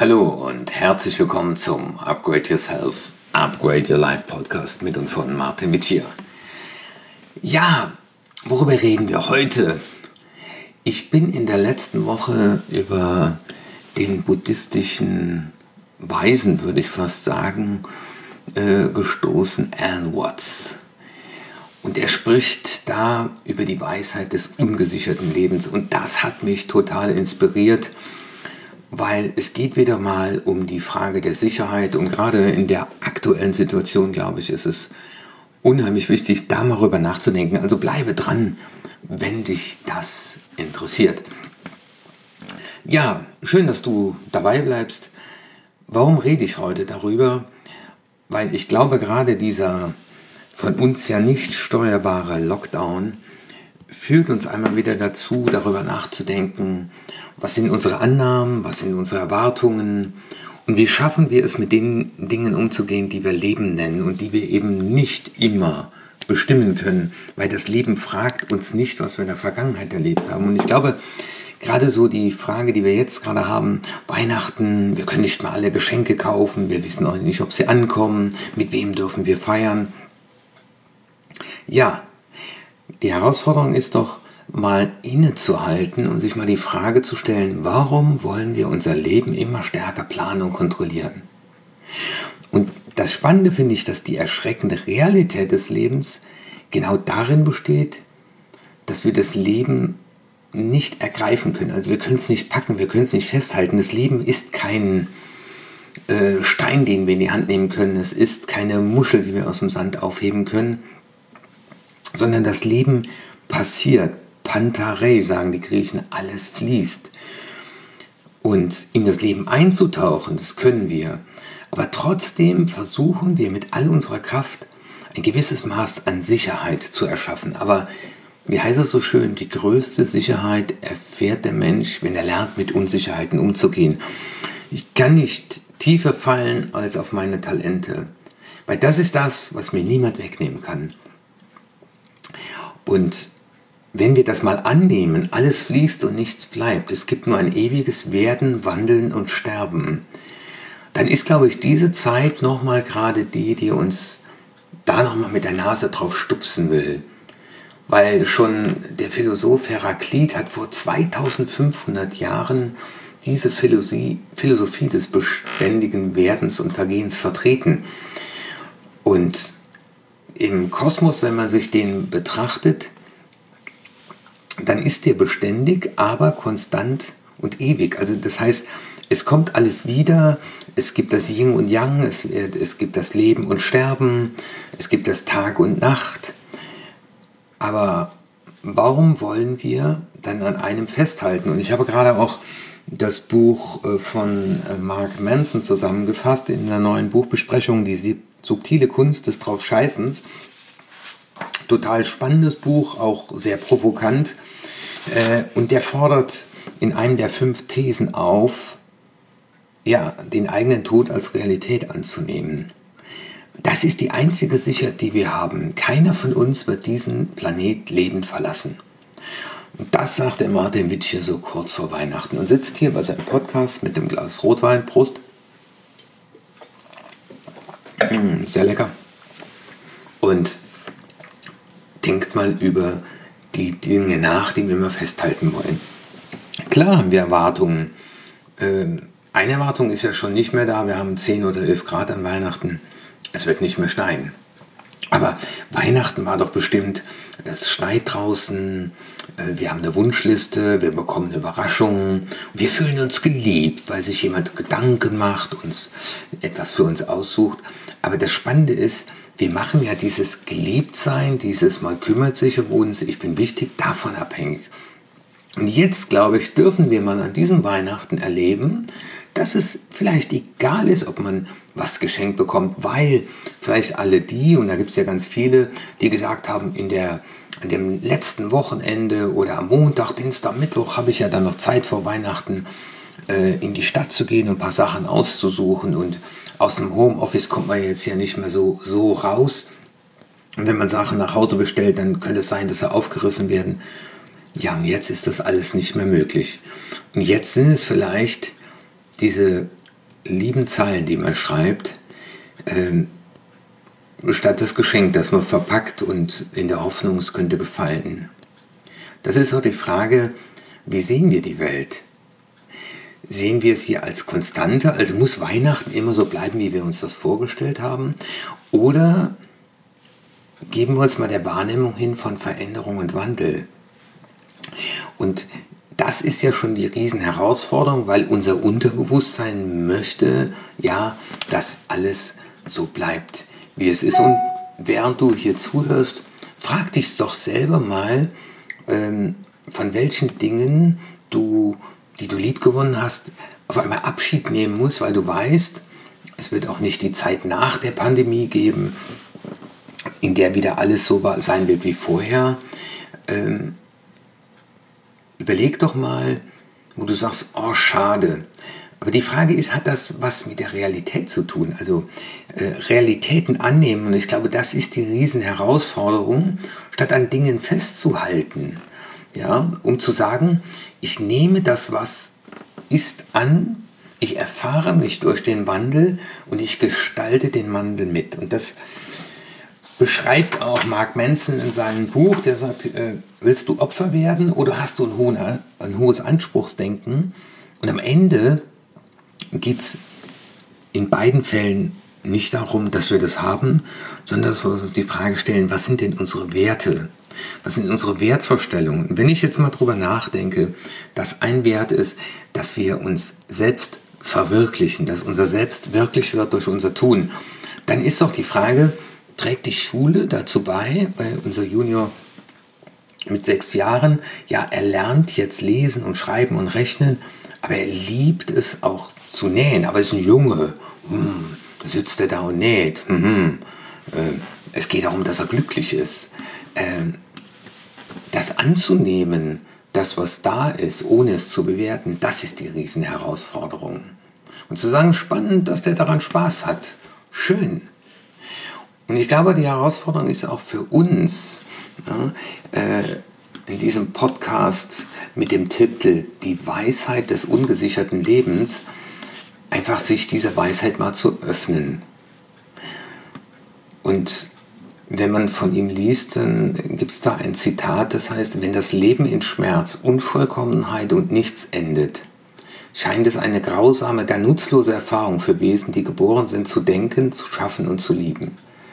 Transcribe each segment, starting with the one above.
Hallo und herzlich willkommen zum Upgrade Yourself, Upgrade Your Life Podcast mit und von Martin Witschier. Ja, worüber reden wir heute? Ich bin in der letzten Woche über den buddhistischen Weisen, würde ich fast sagen, gestoßen, Alan Watts. Und er spricht da über die Weisheit des ungesicherten Lebens. Und das hat mich total inspiriert, weil es geht wieder mal um die Frage der Sicherheit. Und gerade in der aktuellen Situation, glaube ich, ist es unheimlich wichtig, da mal drüber nachzudenken. Also bleibe dran, wenn dich das interessiert. Ja, schön, dass du dabei bleibst. Warum rede ich heute darüber? Weil ich glaube, gerade dieser von uns ja nicht steuerbare Lockdown führt uns einmal wieder dazu, darüber nachzudenken, was sind unsere Annahmen, was sind unsere Erwartungen und wie schaffen wir es, mit den Dingen umzugehen, die wir Leben nennen und die wir eben nicht immer bestimmen können, weil das Leben fragt uns nicht, was wir in der Vergangenheit erlebt haben. Und ich glaube, gerade so die Frage, die wir jetzt gerade haben, Weihnachten, wir können nicht mal alle Geschenke kaufen, wir wissen auch nicht, ob sie ankommen, mit wem dürfen wir feiern. Ja, die Herausforderung ist doch, mal innezuhalten und sich mal die Frage zu stellen, warum wollen wir unser Leben immer stärker planen und kontrollieren? Und das Spannende finde ich, dass die erschreckende Realität des Lebens genau darin besteht, dass wir das Leben nicht ergreifen können. Also wir können es nicht packen, wir können es nicht festhalten. Das Leben ist kein Stein, den wir in die Hand nehmen können. Es ist keine Muschel, die wir aus dem Sand aufheben können, sondern das Leben passiert. Pantarei, sagen die Griechen, alles fließt. Und in das Leben einzutauchen, das können wir. Aber trotzdem versuchen wir mit all unserer Kraft ein gewisses Maß an Sicherheit zu erschaffen. Aber wie heißt es so schön, die größte Sicherheit erfährt der Mensch, wenn er lernt, mit Unsicherheiten umzugehen. Ich kann nicht tiefer fallen als auf meine Talente, weil das ist das, was mir niemand wegnehmen kann. Und wenn wir das mal annehmen, alles fließt und nichts bleibt, es gibt nur ein ewiges Werden, Wandeln und Sterben, dann ist, glaube ich, diese Zeit nochmal gerade die uns da nochmal mit der Nase drauf stupsen will. Weil schon der Philosoph Heraklit hat vor 2500 Jahren diese Philosophie des beständigen Werdens und Vergehens vertreten. Und im Kosmos, wenn man sich den betrachtet, dann ist der beständig, aber konstant und ewig. Also das heißt, es kommt alles wieder, es gibt das Yin und Yang, es gibt das Leben und Sterben, es gibt das Tag und Nacht. Aber warum wollen wir dann an einem festhalten? Und ich habe gerade auch das Buch von Mark Manson zusammengefasst in einer neuen Buchbesprechung, die subtile Kunst des Draufscheißens. Total spannendes Buch, auch sehr provokant. Und der fordert in einem der 5 Thesen auf, ja, den eigenen Tod als Realität anzunehmen. Das ist die einzige Sicherheit, die wir haben. Keiner von uns wird diesen Planet lebend verlassen. Und das sagt der Martin Witschier so kurz vor Weihnachten und sitzt hier bei seinem Podcast mit dem Glas Rotwein. Prost. Sehr lecker. Und denkt mal über die Dinge nach, die wir immer festhalten wollen. Klar haben wir Erwartungen. Eine Erwartung ist ja schon nicht mehr da. Wir haben 10 oder 11 Grad an Weihnachten. Es wird nicht mehr schneien. Aber Weihnachten war doch bestimmt, es schneit draußen, wir haben eine Wunschliste, wir bekommen Überraschungen, wir fühlen uns geliebt, weil sich jemand Gedanken macht, uns etwas für uns aussucht. Aber das Spannende ist, wir machen ja dieses Geliebtsein, dieses man kümmert sich um uns, ich bin wichtig, davon abhängig. Und jetzt, glaube ich, dürfen wir mal an diesem Weihnachten erleben, dass es vielleicht egal ist, ob man was geschenkt bekommt, weil vielleicht alle die, und da gibt es ja ganz viele, die gesagt haben, an dem letzten Wochenende oder am Montag, Dienstag, Mittwoch habe ich ja dann noch Zeit vor Weihnachten, in die Stadt zu gehen und ein paar Sachen auszusuchen, und aus dem Homeoffice kommt man jetzt ja nicht mehr so raus. Und wenn man Sachen nach Hause bestellt, dann könnte es sein, dass sie aufgerissen werden. Ja, und jetzt ist das alles nicht mehr möglich. Und jetzt sind es vielleicht diese lieben Zeilen, die man schreibt, statt das Geschenk, das man verpackt und in der Hoffnung, es könnte gefallen. Das ist so die Frage, wie sehen wir die Welt? Sehen wir sie als Konstante, also muss Weihnachten immer so bleiben, wie wir uns das vorgestellt haben? Oder geben wir uns mal der Wahrnehmung hin von Veränderung und Wandel? Und das ist ja schon die Riesenherausforderung, weil unser Unterbewusstsein möchte, ja, dass alles so bleibt, wie es ist. Und während du hier zuhörst, frag dich doch selber mal, von welchen Dingen die du liebgewonnen hast, auf einmal Abschied nehmen musst, weil du weißt, es wird auch nicht die Zeit nach der Pandemie geben, in der wieder alles so sein wird wie vorher. Überleg doch mal, wo du sagst, oh schade. Aber die Frage ist, hat das was mit der Realität zu tun? Also Realitäten annehmen, und ich glaube, das ist die Riesenherausforderung, statt an Dingen festzuhalten. Ja, um zu sagen, ich nehme das, was ist, an, ich erfahre mich durch den Wandel und ich gestalte den Wandel mit. Und das beschreibt auch Mark Manson in seinem Buch, der sagt, willst du Opfer werden oder hast du ein hohes Anspruchsdenken? Und am Ende geht es in beiden Fällen nicht darum, dass wir das haben, sondern dass wir uns die Frage stellen, was sind denn unsere Werte? Was sind unsere Wertvorstellungen? Und wenn ich jetzt mal drüber nachdenke, dass ein Wert ist, dass wir uns selbst verwirklichen, dass unser Selbst wirklich wird durch unser Tun, dann ist doch die Frage, trägt die Schule dazu bei, weil unser Junior mit 6 Jahren, ja, er lernt jetzt lesen und schreiben und rechnen, aber er liebt es auch zu nähen, aber er ist ein Junge, da sitzt er da und näht, es geht darum, dass er glücklich ist. Das anzunehmen, das, was da ist, ohne es zu bewerten, das ist die Riesenherausforderung. Und zu sagen, spannend, dass der daran Spaß hat. Schön. Und ich glaube, die Herausforderung ist auch für uns, in diesem Podcast mit dem Titel Die Weisheit des ungesicherten Lebens, einfach sich dieser Weisheit mal zu öffnen. Und wenn man von ihm liest, dann gibt es da ein Zitat, das heißt, wenn das Leben in Schmerz, Unvollkommenheit und nichts endet, scheint es eine grausame, gar nutzlose Erfahrung für Wesen, die geboren sind, zu denken, zu schaffen und zu lieben.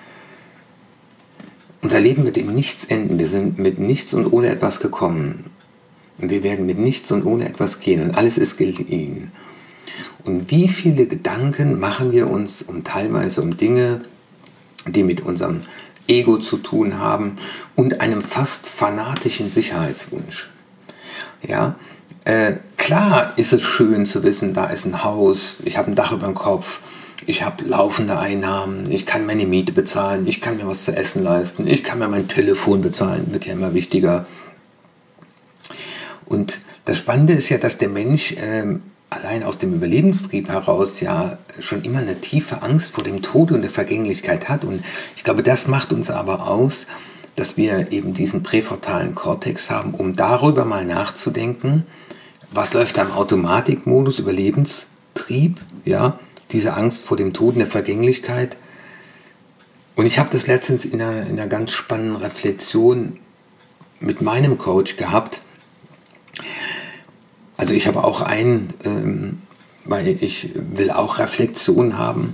Unser Leben wird in nichts enden. Wir sind mit nichts und ohne etwas gekommen. Und wir werden mit nichts und ohne etwas gehen. Und alles ist geliehen. Und wie viele Gedanken machen wir uns teilweise um Dinge, die mit unserem Ego zu tun haben und einem fast fanatischen Sicherheitswunsch. Ja, klar ist es schön zu wissen, da ist ein Haus, ich habe ein Dach über dem Kopf, ich habe laufende Einnahmen, ich kann meine Miete bezahlen, ich kann mir was zu essen leisten, ich kann mir mein Telefon bezahlen, wird ja immer wichtiger. Und das Spannende ist ja, dass der Mensch allein aus dem Überlebenstrieb heraus ja schon immer eine tiefe Angst vor dem Tod und der Vergänglichkeit hat. Und ich glaube, das macht uns aber aus, dass wir eben diesen präfrontalen Kortex haben, um darüber mal nachzudenken, was läuft da im Automatikmodus, Überlebenstrieb, ja, diese Angst vor dem Tod und der Vergänglichkeit. Und ich habe das letztens in einer ganz spannenden Reflexion mit meinem Coach gehabt. Also ich habe auch weil ich will auch Reflexion haben.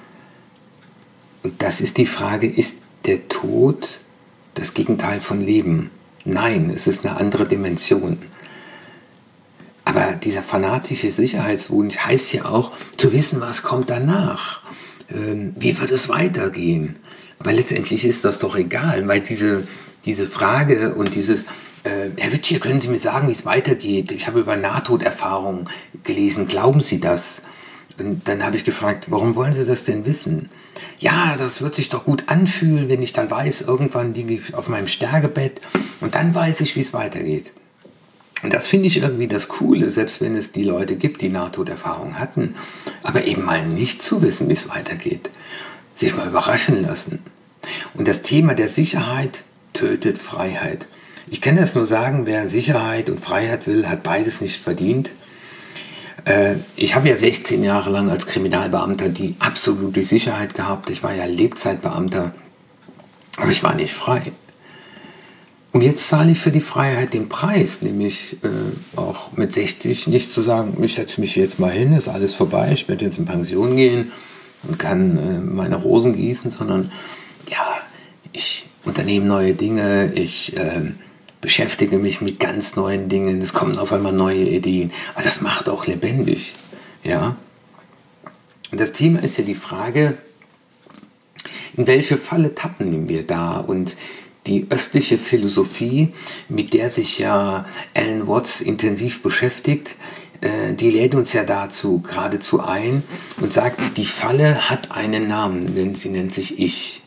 Und das ist die Frage, ist der Tod das Gegenteil von Leben? Nein, es ist eine andere Dimension. Aber dieser fanatische Sicherheitswunsch heißt ja auch, zu wissen, was kommt danach. Wie wird es weitergehen? Aber letztendlich ist das doch egal, weil diese Frage und dieses, Herr Witschier, können Sie mir sagen, wie es weitergeht? Ich habe über Nahtoderfahrungen gelesen, glauben Sie das? Und dann habe ich gefragt, warum wollen Sie das denn wissen? Ja, das wird sich doch gut anfühlen, wenn ich dann weiß, irgendwann liege ich auf meinem Sterbebett und dann weiß ich, wie es weitergeht. Und das finde ich irgendwie das Coole, selbst wenn es die Leute gibt, die Nahtoderfahrungen hatten, aber eben mal nicht zu wissen, wie es weitergeht. Sich mal überraschen lassen. Und das Thema der Sicherheit tötet Freiheit. Ich kann das nur sagen, wer Sicherheit und Freiheit will, hat beides nicht verdient. Ich habe ja 16 Jahre lang als Kriminalbeamter die absolute Sicherheit gehabt. Ich war ja Lebzeitbeamter, aber ich war nicht frei. Und jetzt zahle ich für die Freiheit den Preis, nämlich auch mit 60 nicht zu sagen, ich setze mich jetzt mal hin, ist alles vorbei, ich werde jetzt in Pension gehen und kann meine Rosen gießen, sondern ja, ich unternehme neue Dinge, ich beschäftige mich mit ganz neuen Dingen, es kommen auf einmal neue Ideen, aber das macht auch lebendig. Ja? Und das Thema ist ja die Frage, in welche Falle tappen wir da? Und die östliche Philosophie, mit der sich ja Alan Watts intensiv beschäftigt, die lädt uns ja dazu geradezu ein und sagt, die Falle hat einen Namen, denn sie nennt sich Ich.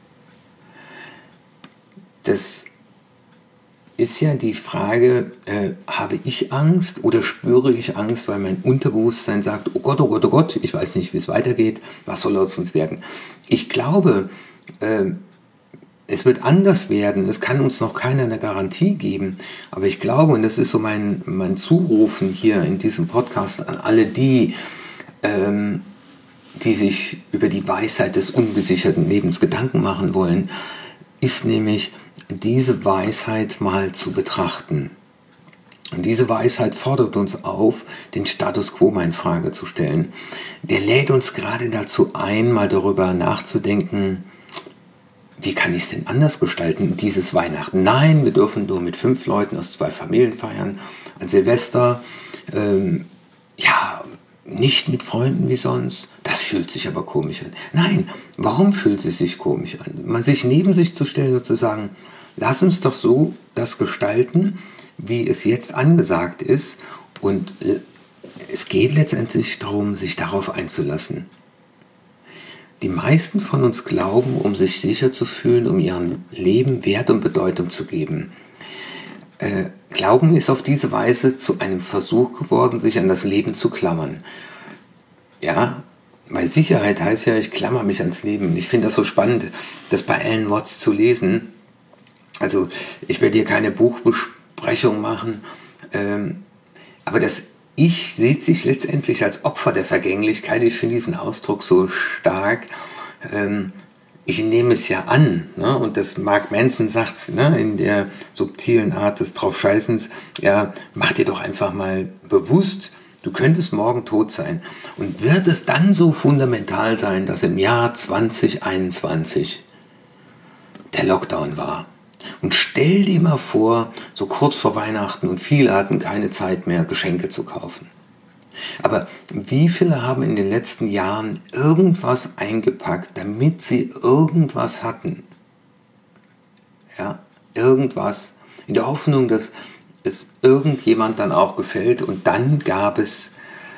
Das ist ja die Frage, habe ich Angst oder spüre ich Angst, weil mein Unterbewusstsein sagt, oh Gott, oh Gott, oh Gott, ich weiß nicht, wie es weitergeht, was soll aus uns werden? Ich glaube, es wird anders werden, es kann uns noch keiner eine Garantie geben, aber ich glaube, und das ist so mein Zurufen hier in diesem Podcast an alle die, die sich über die Weisheit des ungesicherten Lebens Gedanken machen wollen, ist nämlich diese Weisheit mal zu betrachten. Und diese Weisheit fordert uns auf, den Status quo mal in Frage zu stellen. Der lädt uns gerade dazu ein, mal darüber nachzudenken, wie kann ich es denn anders gestalten, dieses Weihnachten? Nein, wir dürfen nur mit 5 Leuten aus 2 Familien feiern. An Silvester, ja, nicht mit Freunden wie sonst. Das fühlt sich aber komisch an. Nein, warum fühlt es sich komisch an? Man sich neben sich zu stellen und zu sagen, lass uns doch so das gestalten, wie es jetzt angesagt ist. Und es geht letztendlich darum, sich darauf einzulassen. Die meisten von uns glauben, um sich sicher zu fühlen, um ihrem Leben Wert und Bedeutung zu geben. Glauben ist auf diese Weise zu einem Versuch geworden, sich an das Leben zu klammern. Ja, weil Sicherheit heißt ja, ich klammer mich ans Leben. Ich finde das so spannend, das bei Alan Watts zu lesen. Also ich werde hier keine Buchbesprechung machen, aber das Ich sieht sich letztendlich als Opfer der Vergänglichkeit. Ich finde diesen Ausdruck so stark. Ich nehme es ja an. Ne? Und das Mark Manson sagt, ne, in der subtilen Art des Draufscheißens, ja, mach dir doch einfach mal bewusst, du könntest morgen tot sein. Und wird es dann so fundamental sein, dass im Jahr 2021 der Lockdown war? Und stell dir mal vor, so kurz vor Weihnachten und viele hatten keine Zeit mehr, Geschenke zu kaufen. Aber wie viele haben in den letzten Jahren irgendwas eingepackt, damit sie irgendwas hatten? Ja, irgendwas. In der Hoffnung, dass es irgendjemand dann auch gefällt. Und dann gab es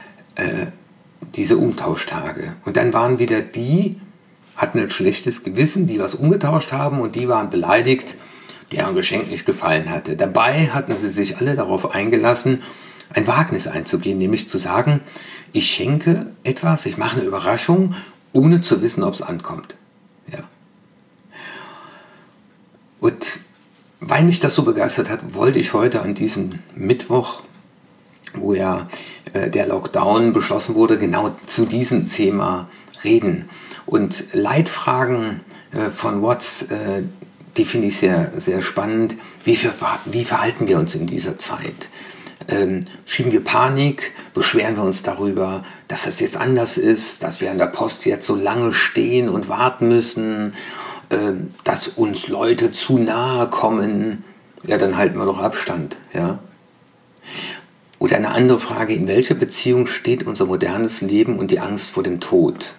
diese Umtauschtage. Und dann waren wieder die, hatten ein schlechtes Gewissen, die was umgetauscht haben und die waren beleidigt, deren Geschenk nicht gefallen hatte. Dabei hatten sie sich alle darauf eingelassen, ein Wagnis einzugehen, nämlich zu sagen, ich schenke etwas, ich mache eine Überraschung, ohne zu wissen, ob es ankommt. Ja. Und weil mich das so begeistert hat, wollte ich heute an diesem Mittwoch, wo ja der Lockdown beschlossen wurde, genau zu diesem Thema reden. Und Leitfragen von Watts, die finde ich sehr, sehr spannend. Wie verhalten wir uns in dieser Zeit? Schieben wir Panik? Beschweren wir uns darüber, dass das jetzt anders ist, dass wir an der Post jetzt so lange stehen und warten müssen, dass uns Leute zu nahe kommen? Ja, dann halten wir doch Abstand. Ja? Oder eine andere Frage, in welcher Beziehung steht unser modernes Leben und die Angst vor dem Tod?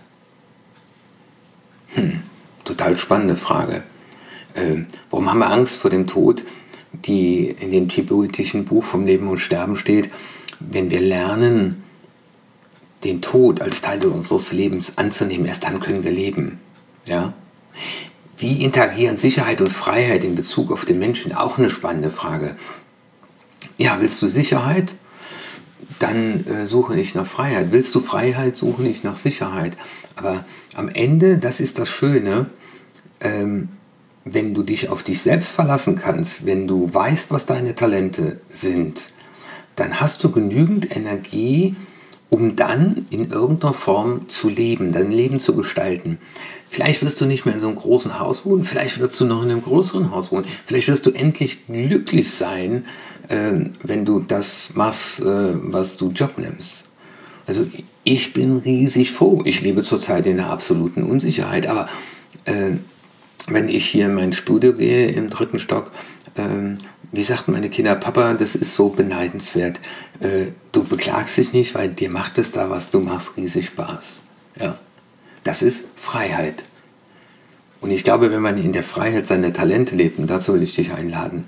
Total spannende Frage. Warum haben wir Angst vor dem Tod, die in dem tibetischen Buch vom Leben und Sterben steht? Wenn wir lernen, den Tod als Teil unseres Lebens anzunehmen, erst dann können wir leben. Ja? Wie interagieren Sicherheit und Freiheit in Bezug auf den Menschen? Auch eine spannende Frage. Ja, willst du Sicherheit? Dann suche nicht nach Freiheit. Willst du Freiheit, suche nicht nach Sicherheit. Aber am Ende, das ist das Schöne, wenn du dich auf dich selbst verlassen kannst, wenn du weißt, was deine Talente sind, dann hast du genügend Energie, um dann in irgendeiner Form zu leben, dein Leben zu gestalten. Vielleicht wirst du nicht mehr in so einem großen Haus wohnen, vielleicht wirst du noch in einem größeren Haus wohnen, vielleicht wirst du endlich glücklich sein, wenn du das machst, was du Job nimmst. Also ich bin riesig froh. Ich lebe zurzeit in der absoluten Unsicherheit, aber wenn ich hier in mein Studio gehe, im 3. Stock, wie sagten meine Kinder, Papa, das ist so beneidenswert. Du beklagst dich nicht, weil dir macht es da, was du machst, riesig Spaß. Ja, das ist Freiheit. Und ich glaube, wenn man in der Freiheit seine Talente lebt, und dazu will ich dich einladen,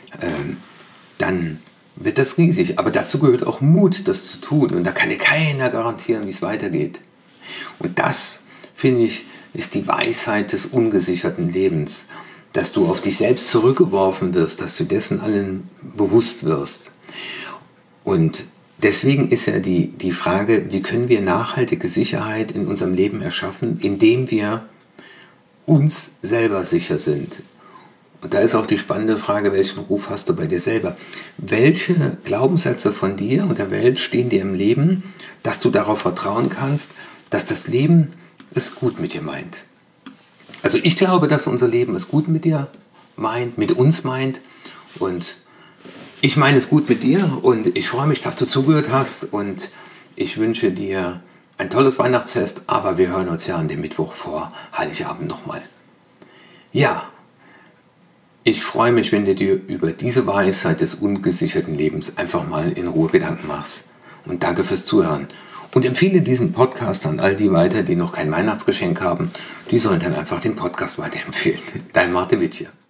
dann wird das riesig. Aber dazu gehört auch Mut, das zu tun. Und da kann dir keiner garantieren, wie es weitergeht. Und das, finde ich, ist die Weisheit des ungesicherten Lebens. Dass du auf dich selbst zurückgeworfen wirst, dass du dessen allen bewusst wirst. Und deswegen ist ja die Frage, wie können wir nachhaltige Sicherheit in unserem Leben erschaffen, indem wir uns selber sicher sind. Und da ist auch die spannende Frage, welchen Ruf hast du bei dir selber? Welche Glaubenssätze von dir und der Welt stehen dir im Leben, dass du darauf vertrauen kannst, dass das Leben es gut mit dir meint? Also ich glaube, dass unser Leben es gut mit dir meint, mit uns meint. Und ich meine es gut mit dir und ich freue mich, dass du zugehört hast. Und ich wünsche dir ein tolles Weihnachtsfest, aber wir hören uns ja an dem Mittwoch vor Heiligabend nochmal. Ja, ich freue mich, wenn du dir über diese Weisheit des ungesicherten Lebens einfach mal in Ruhe Gedanken machst. Und danke fürs Zuhören. Und empfehle diesen Podcast an all die weiter, die noch kein Weihnachtsgeschenk haben. Die sollen dann einfach den Podcast weiterempfehlen. Dein Martin Wittje.